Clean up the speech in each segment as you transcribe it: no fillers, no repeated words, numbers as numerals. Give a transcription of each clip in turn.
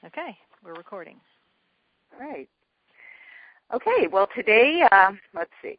Okay, we're recording. All right. Okay, well today, let's see.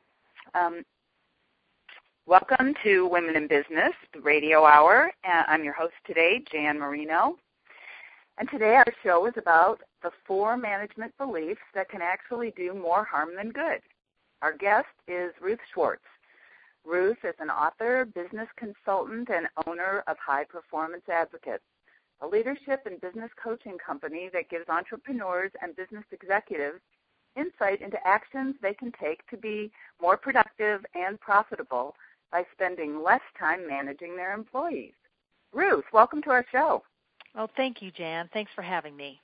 Welcome to Women in Business, the radio hour. I'm your host today, Jan Marino. And today our show is about the 4 management beliefs that can actually do more harm than good. Our guest is Ruth Schwartz. Ruth is an author, business consultant, and owner of High Performance Advocates, a leadership and business coaching company that gives entrepreneurs and business executives insight into actions they can take to be more productive and profitable by spending less time managing their employees. Ruth, welcome to our show. Well, thank you, Jan. Thanks for having me.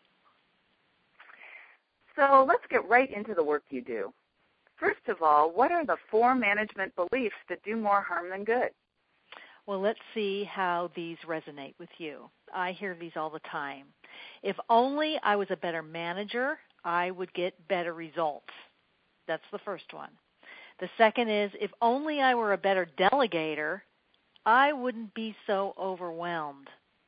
So let's get right into the work you do. First of all, what are the 4 management beliefs that do more harm than good? Well, let's see how these resonate with you. I hear these all the time. If only I was a better manager, I would get better results. That's the first one. The second is, if only I were a better delegator, I wouldn't be so overwhelmed.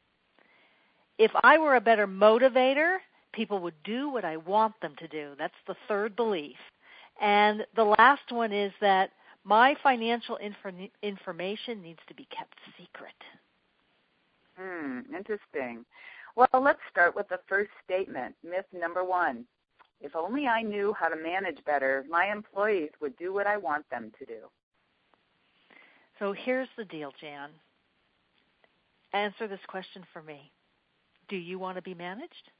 If I were a better motivator, people would do what I want them to do. That's the third belief. And the last one is that my financial information needs to be kept secret. Interesting. Well, let's start with the first statement, myth number 1. If only I knew how to manage better, my employees would do what I want them to do. So here's the deal, Jan. Answer this question for me. Do you want to be managed?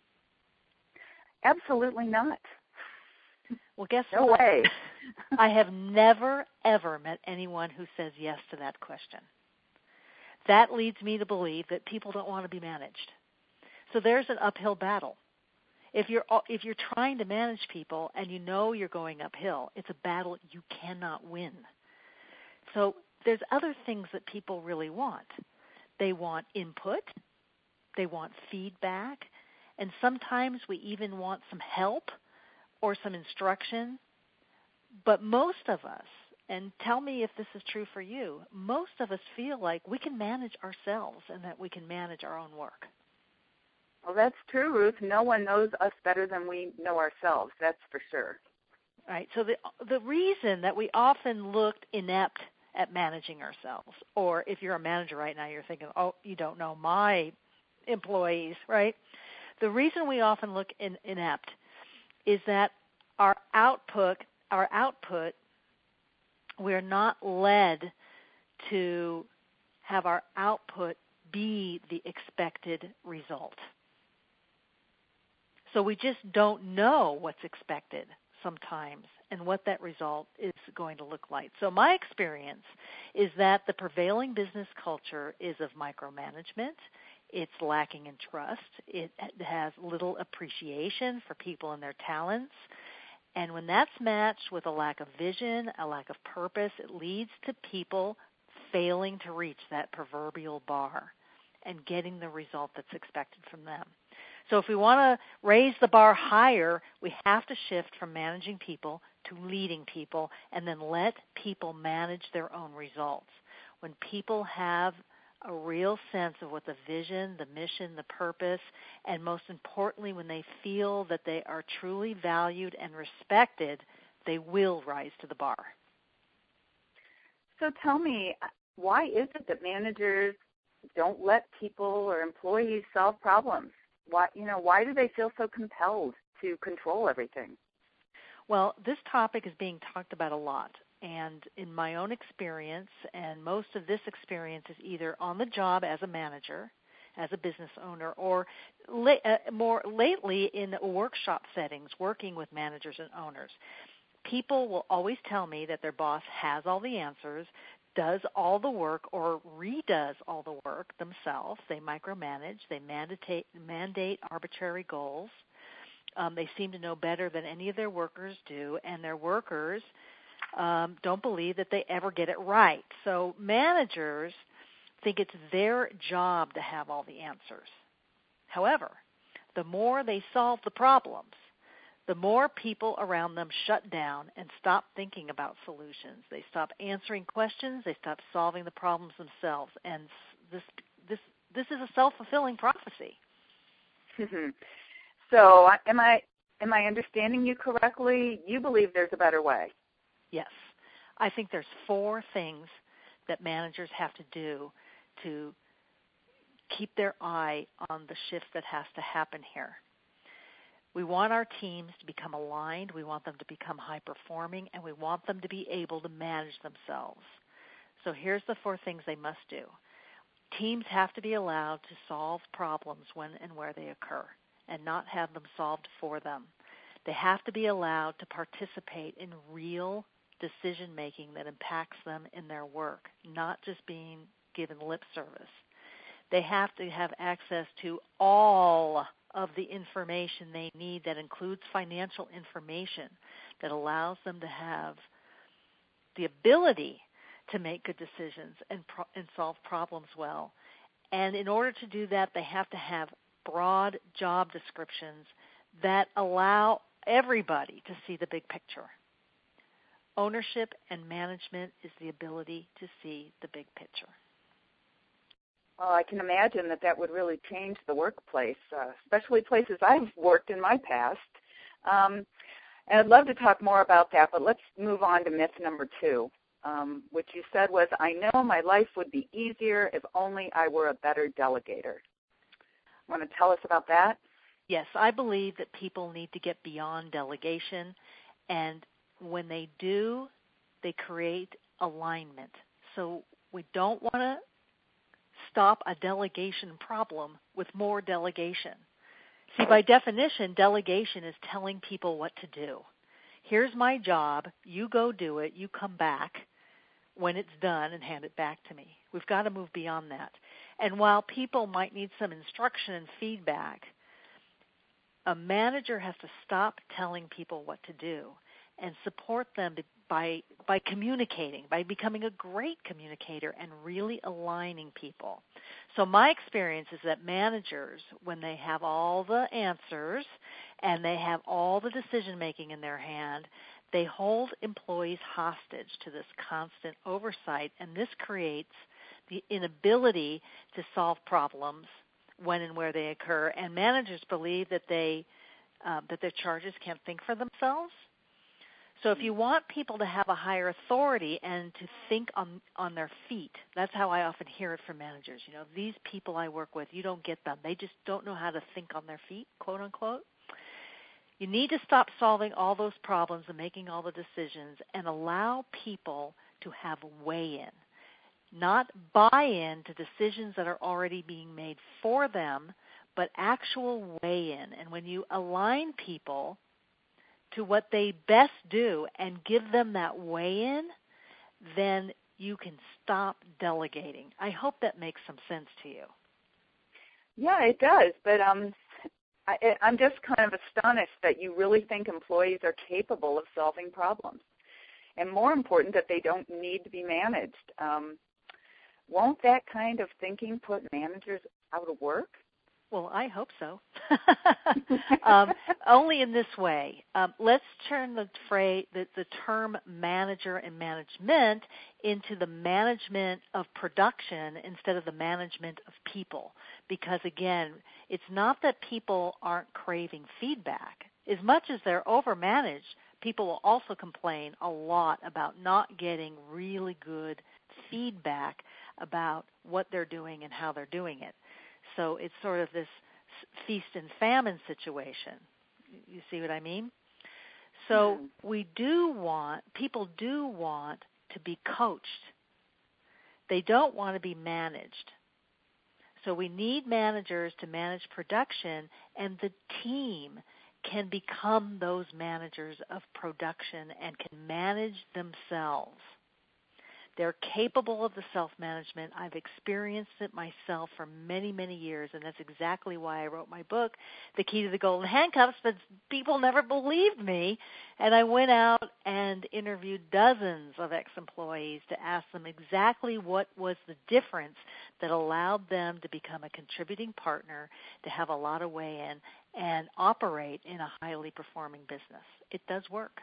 Absolutely not. Well, guess what? No way. I have never, ever met anyone who says yes to that question. That leads me to believe that people don't want to be managed. So there's an uphill battle. If you're trying to manage people and you know you're going uphill, it's a battle you cannot win. So there's other things that people really want. They want input. They want feedback. And sometimes we even want some help or some instruction. But most of us, and tell me if this is true for you, most of us feel like we can manage ourselves and that we can manage our own work. Well, that's true, Ruth. No one knows us better than we know ourselves. That's for sure. Right. So the reason that we often look inept at managing ourselves, or if you're a manager right now, you're thinking, oh, you don't know my employees, right? The reason we often look inept is that our output, we're not led to have our output be the expected result. So we just don't know what's expected sometimes and what that result is going to look like. So my experience is that the prevailing business culture is of micromanagement. It's lacking in trust. It has little appreciation for people and their talents. And when that's matched with a lack of vision, a lack of purpose, it leads to people failing to reach that proverbial bar and getting the result that's expected from them. So if we want to raise the bar higher, we have to shift from managing people to leading people and then let people manage their own results. When people have a real sense of what the vision, the mission, the purpose, and most importantly, when they feel that they are truly valued and respected, they will rise to the bar. So tell me, why is it that managers don't let people or employees solve problems? Why do they feel so compelled to control everything? Well, this topic is being talked about a lot. And in my own experience, and most of this experience is either on the job as a manager, as a business owner, or more lately in workshop settings, working with managers and owners. People will always tell me that their boss has all the answers, does all the work, or redoes all the work themselves. They micromanage. They mandate arbitrary goals. They seem to know better than any of their workers do, and their workers don't believe that they ever get it right. So managers think it's their job to have all the answers. However, the more they solve the problems, the more people around them shut down and stop thinking about solutions. They stop answering questions. They stop solving the problems themselves. And this is a self-fulfilling prophecy. So am I understanding you correctly? You believe there's a better way? Yes. I think there's 4 things that managers have to do to keep their eye on the shift that has to happen here. We want our teams to become aligned, we want them to become high-performing, and we want them to be able to manage themselves. So here's the 4 things they must do. Teams have to be allowed to solve problems when and where they occur and not have them solved for them. They have to be allowed to participate in real decision-making that impacts them in their work, not just being given lip service. They have to have access to all of the information they need that includes financial information that allows them to have the ability to make good decisions and solve problems well. And in order to do that, they have to have broad job descriptions that allow everybody to see the big picture. Ownership and management is the ability to see the big picture. Well, I can imagine that would really change the workplace, especially places I've worked in my past. And I'd love to talk more about that, but let's move on to myth number 2, which you said was, I know my life would be easier if only I were a better delegator. Want to tell us about that? Yes, I believe that people need to get beyond delegation, and when they do, they create alignment. So we don't want to stop a delegation problem with more delegation. See, by definition, delegation is telling people what to do. Here's my job. You go do it. You come back when it's done and hand it back to me. We've got to move beyond that. And while people might need some instruction and feedback, a manager has to stop telling people what to do and support them by communicating, by becoming a great communicator and really aligning people. So my experience is that managers, when they have all the answers and they have all the decision-making in their hand, they hold employees hostage to this constant oversight, and this creates the inability to solve problems when and where they occur. And managers believe that that their charges can't think for themselves. So if you want people to have a higher authority and to think on their feet, that's how I often hear it from managers. You know, these people I work with, you don't get them. They just don't know how to think on their feet, quote unquote. You need to stop solving all those problems and making all the decisions and allow people to have weigh-in, not buy-in to decisions that are already being made for them, but actual weigh-in. And when you align people to what they best do and give them that weigh-in, then you can stop delegating. I hope that makes some sense to you. Yeah, it does, but I'm just kind of astonished that you really think employees are capable of solving problems, and more important, that they don't need to be managed. Won't that kind of thinking put managers out of work? Well, I hope so. Only in this way. Let's turn the term manager and management into the management of production instead of the management of people. Because, again, it's not that people aren't craving feedback. As much as they're overmanaged, people will also complain a lot about not getting really good feedback about what they're doing and how they're doing it. So it's sort of this feast and famine situation. You see what I mean? So people do want to be coached. They don't want to be managed. So we need managers to manage production, and the team can become those managers of production and can manage themselves. They're capable of the self-management. I've experienced it myself for many, many years, and that's exactly why I wrote my book, The Key to the Golden Handcuffs, but people never believed me. And I went out and interviewed dozens of ex-employees to ask them exactly what was the difference that allowed them to become a contributing partner, to have a lot of weigh-in, and operate in a highly performing business. It does work.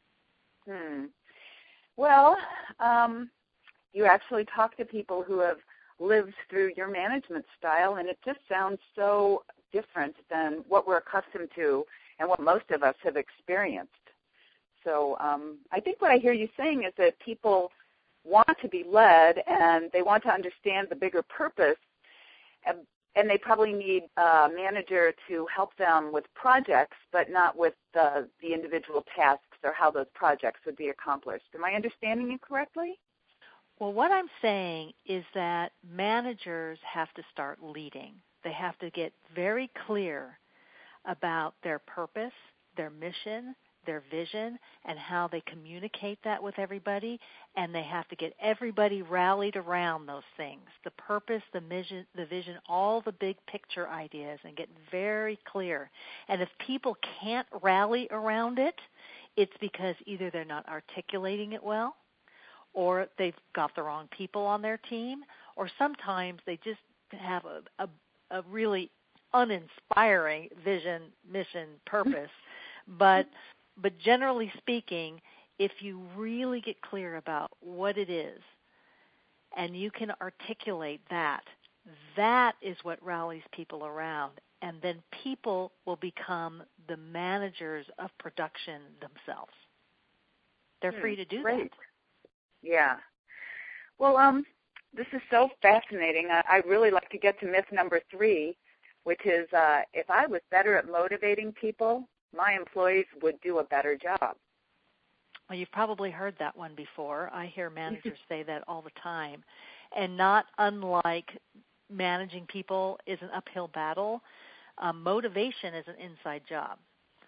Well, you actually talk to people who have lived through your management style, and it just sounds so different than what we're accustomed to and what most of us have experienced. So I think what I hear you saying is that people want to be led and they want to understand the bigger purpose, and they probably need a manager to help them with projects, but not with the individual tasks or how those projects would be accomplished. Am I understanding you correctly? Well, what I'm saying is that managers have to start leading. They have to get very clear about their purpose, their mission, their vision, and how they communicate that with everybody, and they have to get everybody rallied around those things, the purpose, the vision, all the big picture ideas, and get very clear. And if people can't rally around it, it's because either they're not articulating it well, or they've got the wrong people on their team, or sometimes they just have a really uninspiring vision, mission, purpose. But generally speaking, if you really get clear about what it is and you can articulate that, that is what rallies people around. And then people will become the managers of production themselves. They're free to do great. that. Yeah. Well, this is so fascinating. I really like to get to myth number 3, which is if I was better at motivating people, my employees would do a better job. Well, you've probably heard that one before. I hear managers say that all the time. And not unlike managing people is an uphill battle, motivation is an inside job.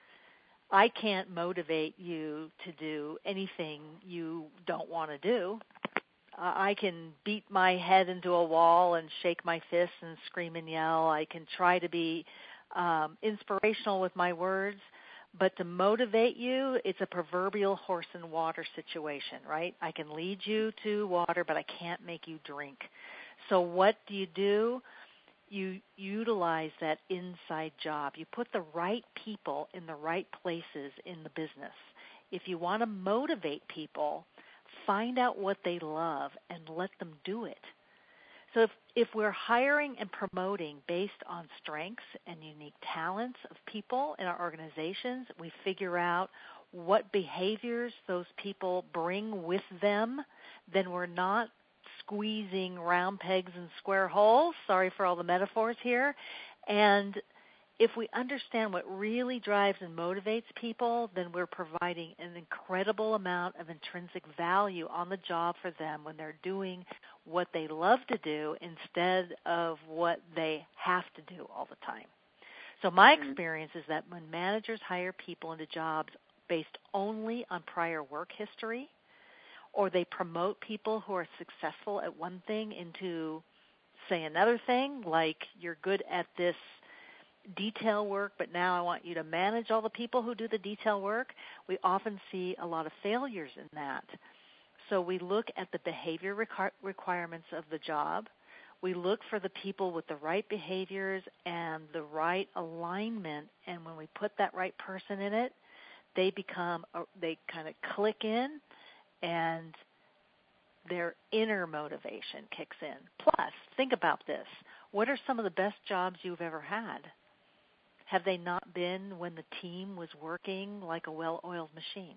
I can't motivate you to do anything you don't want to do. I can beat my head into a wall and shake my fists and scream and yell. I can try to be inspirational with my words, but to motivate you, it's a proverbial horse and water situation, right? I can lead you to water, but I can't make you drink. So what do? You utilize that inside job. You put the right people in the right places in the business. If you want to motivate people, find out what they love and let them do it. So if we're hiring and promoting based on strengths and unique talents of people in our organizations, we figure out what behaviors those people bring with them, then we're not squeezing round pegs in square holes. Sorry for all the metaphors here. And if we understand what really drives and motivates people, then we're providing an incredible amount of intrinsic value on the job for them when they're doing what they love to do instead of what they have to do all the time. So my experience is that when managers hire people into jobs based only on prior work history, or they promote people who are successful at one thing into, say, another thing, like you're good at this detail work, but now I want you to manage all the people who do the detail work, we often see a lot of failures in that. So we look at the behavior requirements of the job. We look for the people with the right behaviors and the right alignment, and when we put that right person in it, they kind of click in, and their inner motivation kicks in. Plus, think about this. What are some of the best jobs you've ever had? Have they not been when the team was working like a well-oiled machine?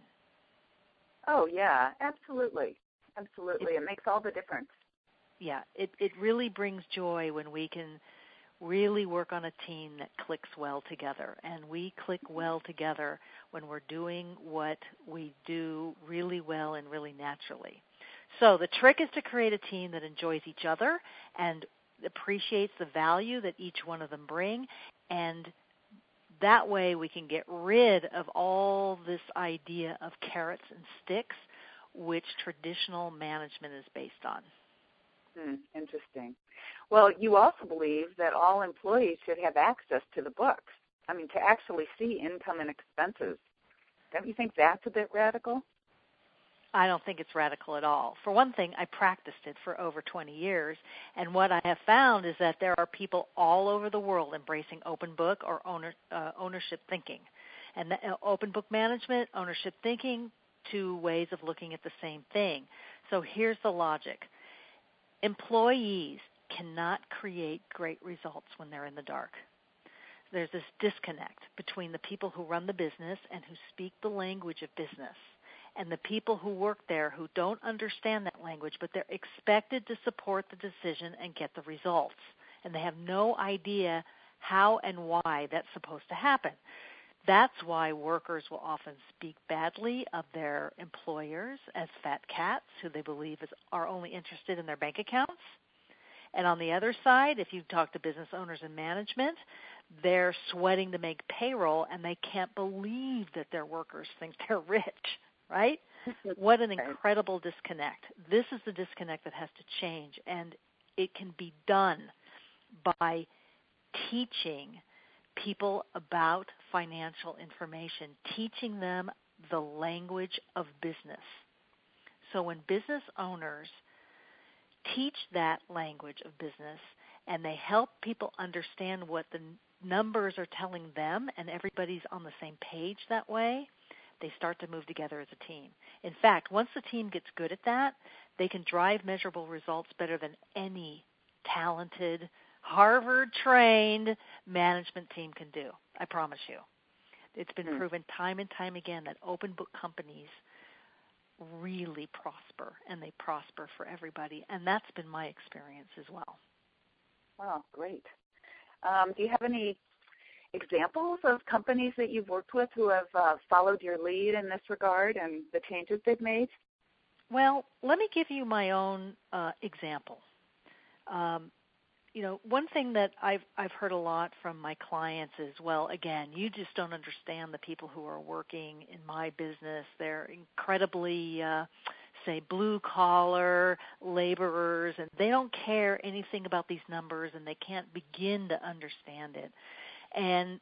Oh, yeah, absolutely. Absolutely. It makes all the difference. Yeah, it really brings joy when we can really work on a team that clicks well together. And we click well together when we're doing what we do really well and really naturally. So the trick is to create a team that enjoys each other and appreciates the value that each one of them bring, and that way we can get rid of all this idea of carrots and sticks, which traditional management is based on. Interesting. Well, you also believe that all employees should have access to the books. I mean, to actually see income and expenses. Don't you think that's a bit radical? I don't think it's radical at all. For one thing, I practiced it for over 20 years, and what I have found is that there are people all over the world embracing open book or ownership thinking. And open book management, ownership thinking, two ways of looking at the same thing. So here's the logic. Employees cannot create great results when they're in the dark. there's this disconnect between the people who run the business and who speak the language of business and the people who work there who don't understand that language, but they're expected to support the decision and get the results. And they have no idea how and why that's supposed to happen. That's why workers will often speak badly of their employers as fat cats who they believe are only interested in their bank accounts. And on the other side, if you talk to business owners and management, they're sweating to make payroll and they can't believe that their workers think they're rich, right? What an incredible disconnect. This is the disconnect that has to change, and it can be done by teaching people about financial information, teaching them the language of business. So when business owners teach that language of business and they help people understand what the numbers are telling them and everybody's on the same page that way, they start to move together as a team. In fact, once the team gets good at that, they can drive measurable results better than any talented, Harvard-trained management team can do. I promise you. It's been proven time and time again that open book companies really prosper, and they prosper for everybody. And that's been my experience as well. Wow, great. Do you have any examples of companies that you've worked with who have followed your lead in this regard and the changes they've made? Well, let me give you my own example. One thing that I've heard a lot from my clients is, well, again, you just don't understand the people who are working in my business. They're incredibly, say, blue-collar laborers, and they don't care anything about these numbers, and they can't begin to understand it. And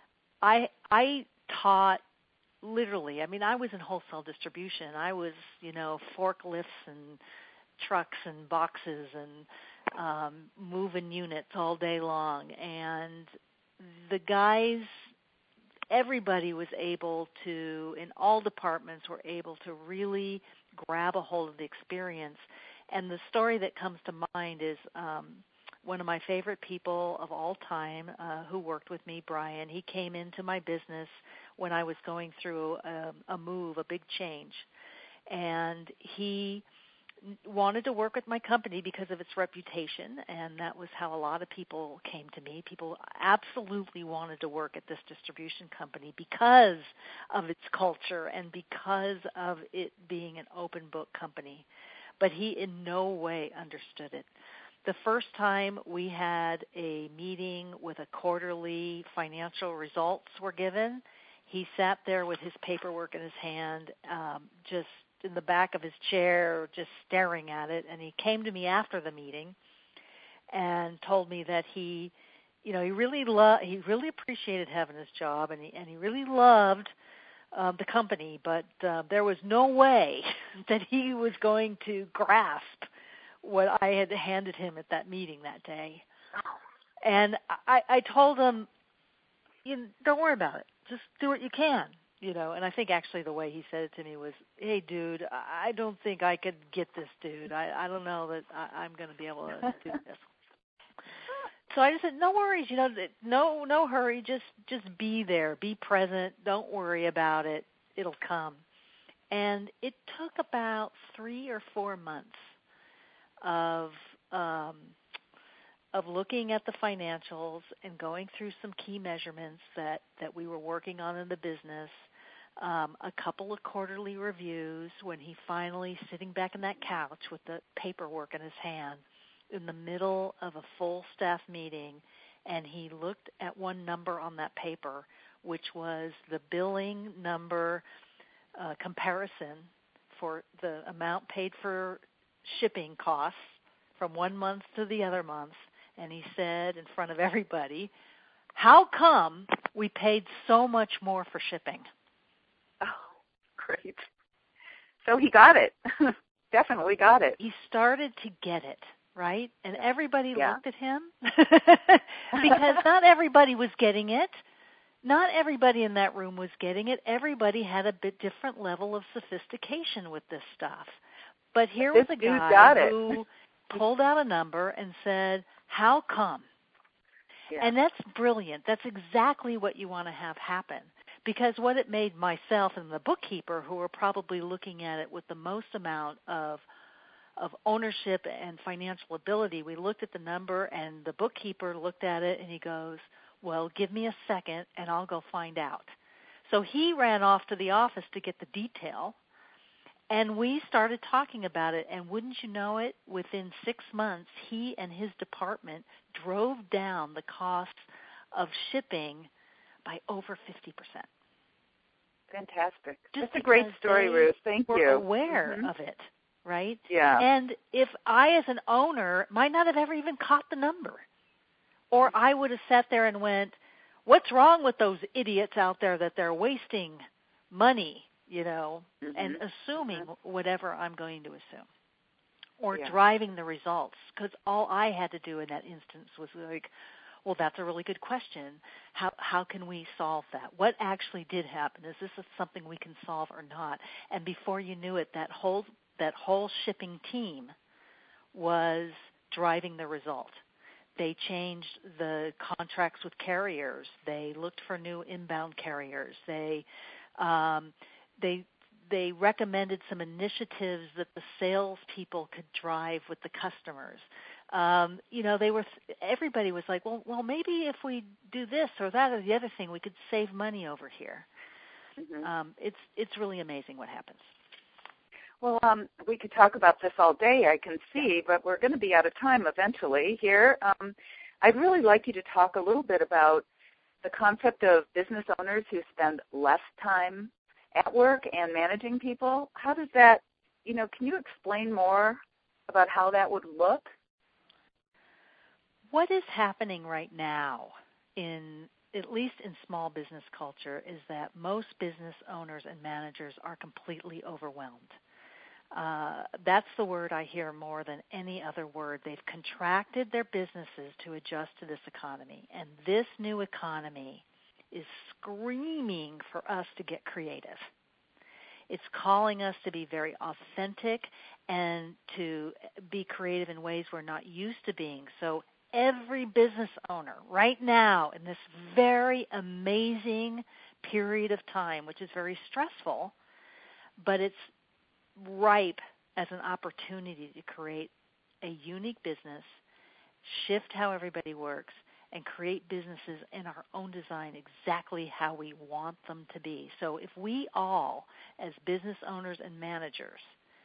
I taught literally. I mean, I was in wholesale distribution. I was, forklifts and trucks and boxes and moving units all day long. And the guys, everybody was able to, in all departments, were able to really grab a hold of the experience. And the story that comes to mind is one of my favorite people of all time who worked with me, Brian. He came into my business when I was going through a move, a big change. And he wanted to work with my company because of its reputation, and that was how a lot of people came to me. People absolutely wanted to work at this distribution company because of its culture and because of it being an open book company. But he in no way understood it. The first time we had a meeting with a quarterly financial results were given, he sat there with his paperwork in his hand, just in the back of his chair, just staring at it. And he came to me after the meeting and told me that he really appreciated having his job, and he really loved the company, but there was no way that he was going to grasp what I had handed him at that meeting that day. And I told him, don't worry about it. Just do what you can, And I think actually the way he said it to me was, hey, dude, I don't think I could get this, dude. I don't know that I'm going to be able to do this. So I just said, no worries, no hurry. Just be there. Be present. Don't worry about it. It'll come. And it took about 3 or 4 months of looking at the financials and going through some key measurements that we were working on in the business, a couple of quarterly reviews, when he finally sitting back in that couch with the paperwork in his hand in the middle of a full staff meeting, and he looked at one number on that paper, which was the billing number comparison for the amount paid for shipping costs from one month to the other month. And he said in front of everybody, how come we paid so much more for shipping? Oh, great. So he got it. Definitely got it. He started to get it, right? And everybody looked at him because not everybody was getting it. Not everybody in that room was getting it. Everybody had a bit different level of sophistication with this stuff. But here was a guy who pulled out a number and said, how come? Yeah. And that's brilliant. That's exactly what you want to have happen. Because what it made myself and the bookkeeper, who were probably looking at it with the most amount of ownership and financial ability, we looked at the number, and the bookkeeper looked at it, and he goes, well, give me a second, and I'll go find out. So he ran off to the office to get the detail, and we started talking about it, and wouldn't you know it, within 6 months, he and his department drove down the cost of shipping by over 50%. Fantastic. Just That's a great story, Ruth. Thank you. We're aware of it, right? Yeah. And if I, as an owner, might not have ever even caught the number, or I would have sat there and went, what's wrong with those idiots out there that they're wasting money, and assuming whatever I'm going to assume, or driving the results, because all I had to do in that instance was like, well, that's a really good question. How can we solve that? What actually did happen? Is this something we can solve or not? And before you knew it, that whole shipping team was driving the result. They changed the contracts with carriers. They looked for new inbound carriers. They recommended some initiatives that the salespeople could drive with the customers. Everybody was like, well, maybe if we do this or that or the other thing, we could save money over here. It's really amazing what happens. Well, we could talk about this all day, I can see, but we're going to be out of time eventually here. I'd really like you to talk a little bit about the concept of business owners who spend less time at work and managing people. How does that, can you explain more about how that would look? What is happening right now, at least in small business culture, is that most business owners and managers are completely overwhelmed. That's the word I hear more than any other word. They've contracted their businesses to adjust to this economy, and this new economy is screaming for us to get creative. It's calling us to be very authentic and to be creative in ways we're not used to being. So every business owner right now in this very amazing period of time, which is very stressful, but it's ripe as an opportunity to create a unique business, shift how everybody works, and create businesses in our own design exactly how we want them to be. So if we all, as business owners and managers,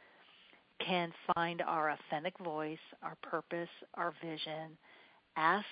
can find our authentic voice, our purpose, our vision, ask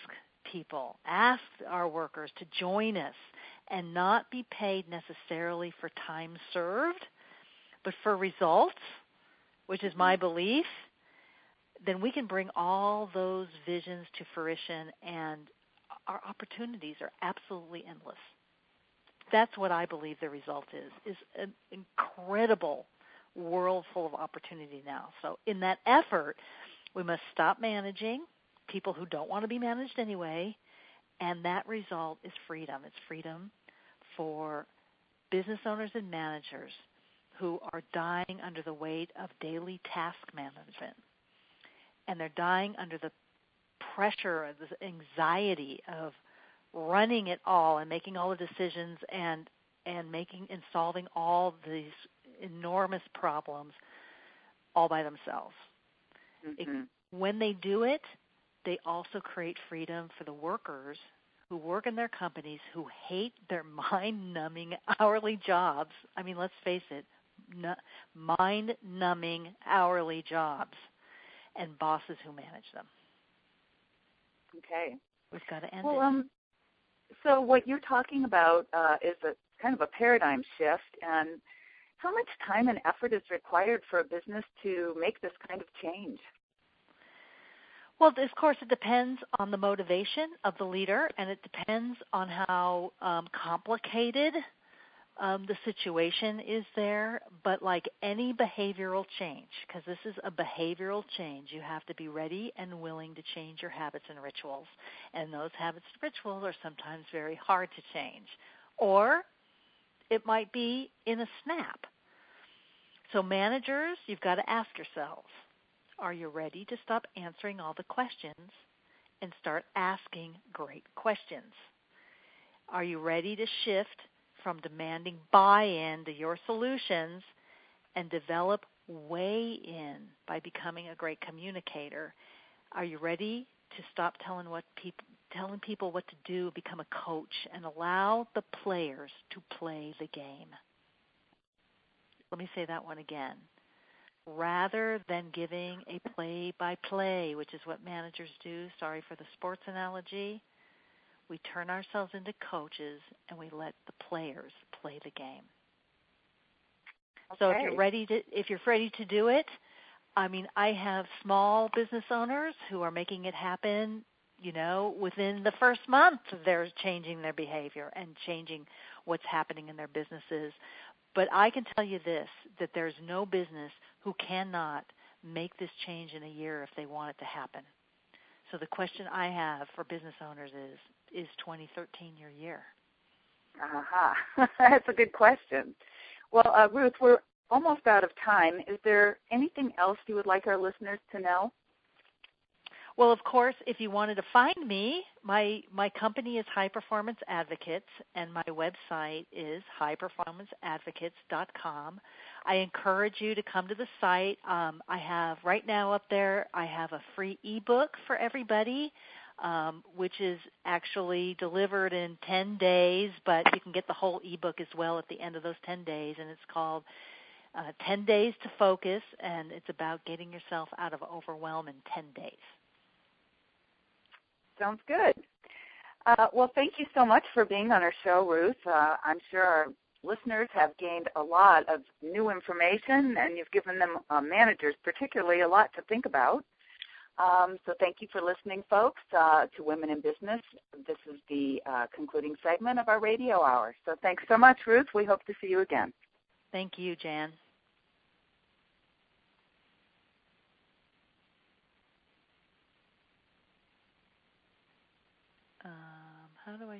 our workers to join us and not be paid necessarily for time served, but for results, which is my belief, then we can bring all those visions to fruition, and our opportunities are absolutely endless. That's what I believe the result is an incredible world full of opportunity now. So in that effort, we must stop managing people who don't want to be managed anyway, and that result is freedom. It's freedom for business owners and managers who are dying under the weight of daily task management, and they're dying under the pressure, the anxiety of running it all and making all the decisions and solving all these enormous problems all by themselves. When they do it, they also create freedom for the workers who work in their companies who hate their mind-numbing hourly jobs. I mean, let's face it, mind-numbing hourly jobs, and bosses who manage them. Okay. We've got to end it. So what you're talking about is a kind of a paradigm shift, and how much time and effort is required for a business to make this kind of change? Well, of course, it depends on the motivation of the leader, and it depends on how complicated the situation is there. But like any behavioral change, because this is a behavioral change, you have to be ready and willing to change your habits and rituals. And those habits and rituals are sometimes very hard to change. Or it might be in a snap. So managers, you've got to ask yourselves, are you ready to stop answering all the questions and start asking great questions. Are you ready to shift from demanding buy-in to your solutions and develop weigh-in by becoming a great communicator? Are you ready to stop telling people what to do, become a coach, and allow the players to play the game? Let me say that one again. Rather than giving a play-by-play, which is what managers do, sorry for the sports analogy, we turn ourselves into coaches and we let the players play the game. Okay. So if you're ready to do it, I have small business owners who are making it happen, within the first month they're changing their behavior and changing what's happening in their businesses. But I can tell you this, that there's no business who cannot make this change in a year if they want it to happen. So the question I have for business owners is 2013 your year? That's a good question. Well, Ruth, we're almost out of time. Is there anything else you would like our listeners to know? Well, of course, if you wanted to find me, my company is High Performance Advocates, and my website is highperformanceadvocates.com. I encourage you to come to the site. I have right now up there, I have a free ebook for everybody, which is actually delivered in 10 days, but you can get the whole ebook as well at the end of those 10 days, and it's called 10 Days to Focus, and it's about getting yourself out of overwhelm in 10 days. Sounds good. Well, thank you so much for being on our show, Ruth. I'm sure our listeners have gained a lot of new information, and you've given them, managers particularly, a lot to think about. So thank you for listening, folks, to Women in Business. This is the concluding segment of our radio hour. So thanks so much, Ruth. We hope to see you again. Thank you, Jan. How do I